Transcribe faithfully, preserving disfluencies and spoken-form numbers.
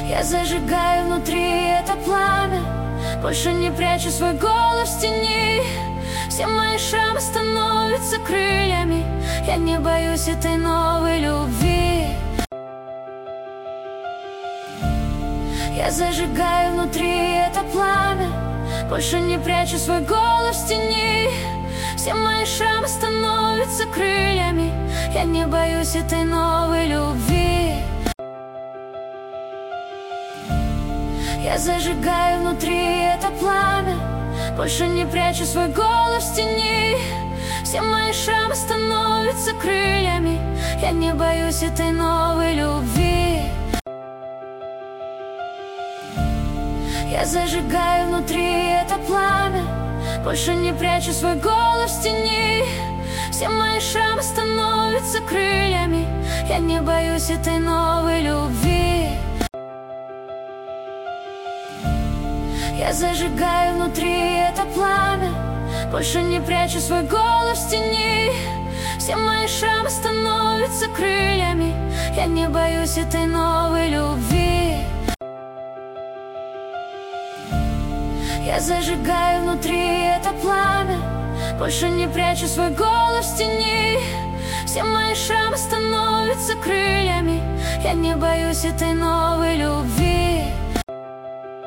Я зажигаю внутри это пламя, больше не прячу свой голос в тени. Все мои шрамы становятся крыльями, я не боюсь этой новой любви. Я зажигаю внутри это пламя, больше не прячу свой голос в тени. Все мои шрамы становятся крыльями, я не боюсь этой новой любви. Я зажигаю внутри это пламя, больше не прячу свой голос в тени. Все мои шрамы становятся крыльями, я не боюсь этой новой любви. Я зажигаю внутри это пламя, больше не прячу свой голос в тени. Все мои шрамы становятся крыльями, я не боюсь этой новой любви. Я зажигаю внутри это пламя, больше не прячу свой голос в тени. Все мои шрамы становятся крыльями, я не боюсь этой новой любви. Я зажигаю внутри это пламя, больше не прячу свой голос в тени. Все мои шрамы становятся крыльями, я не боюсь этой новой любви.